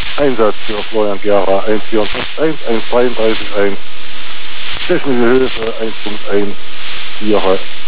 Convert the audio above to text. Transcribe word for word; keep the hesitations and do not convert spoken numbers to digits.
Einsatz für Florian Gera eins vierundfünfzig eins, eins dreiunddreißig eins. Technische Hilfe eins Punkt eins vier.